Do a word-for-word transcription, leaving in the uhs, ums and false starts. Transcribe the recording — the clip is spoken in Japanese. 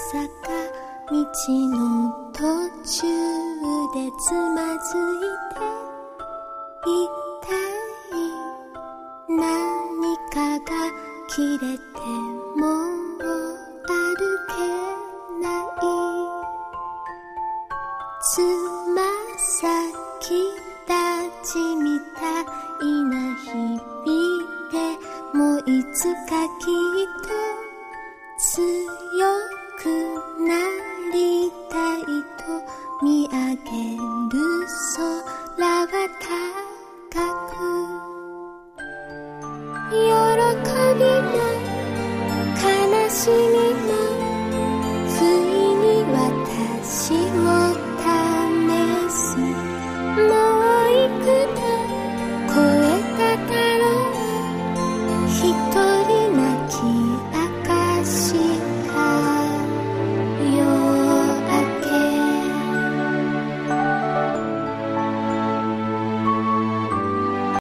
坂道の途中でつまずいていたい何かが切れてもう歩けないつま先立ちみたいな日々でもういつかきっと強くなりたいと見上げる空は高く喜